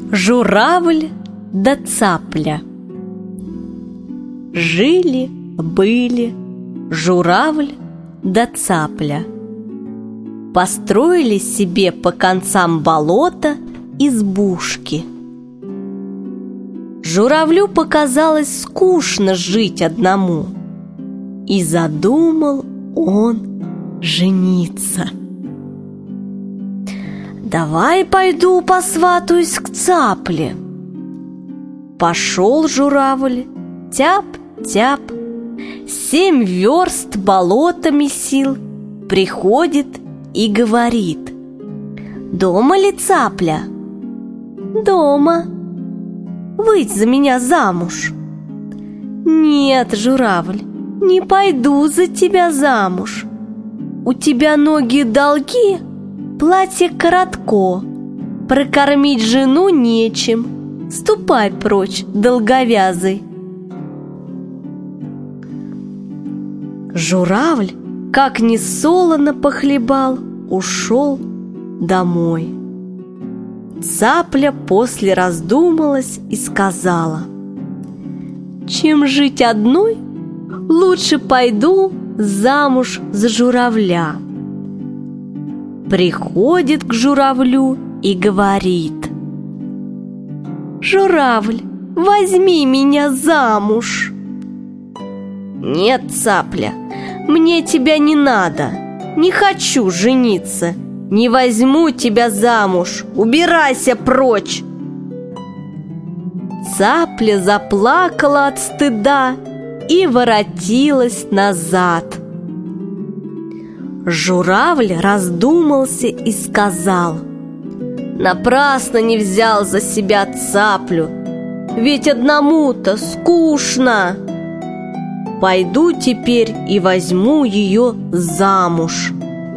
Журавль да цапля. Жили-были журавль да цапля. Построили себе по концам болота избушки. Журавлю показалось скучно жить одному, и задумал он жениться. «Давай пойду посватаюсь к цапле». Пошел журавль, тяп-тяп, 7 верст болота месил, приходит и говорит: «Дома ли цапля?» «Дома». «Выйдь за меня замуж». «Нет, журавль, не пойду за тебя замуж. У тебя ноги долги, платье коротко, прокормить жену нечем. Ступай прочь, долговязый». Журавль, как ни солоно похлебал, ушел домой. Цапля после раздумалась и сказала: «Чем жить одной, лучше пойду замуж за журавля». Приходит к журавлю и говорит: «Журавль, возьми меня замуж». «Нет, цапля, мне тебя не надо, не хочу жениться, не возьму тебя замуж, убирайся прочь». Цапля заплакала от стыда и воротилась назад. Журавль раздумался и сказал: «Напрасно не взял за себя цаплю, ведь одному-то скучно. Пойду теперь и возьму ее замуж».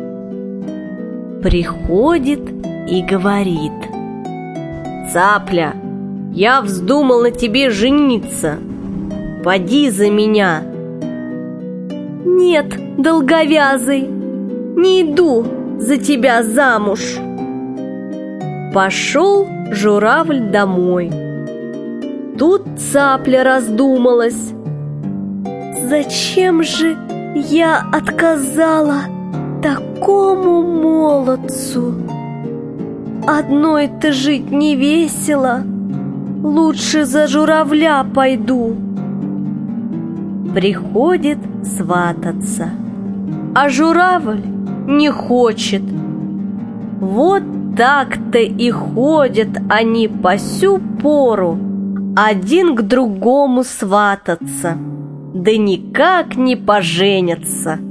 Приходит и говорит: «Цапля, я вздумал на тебе жениться, поди за меня». «Нет, долговязый, не иду за тебя замуж». Пошел журавль домой. Тут цапля раздумалась: «Зачем же я отказала такому молодцу? Одной-то жить не весело, лучше за журавля пойду». Приходит свататься, а журавль не хочет. Вот так-то и ходят они по сю пору, один к другому свататься, да никак не поженятся.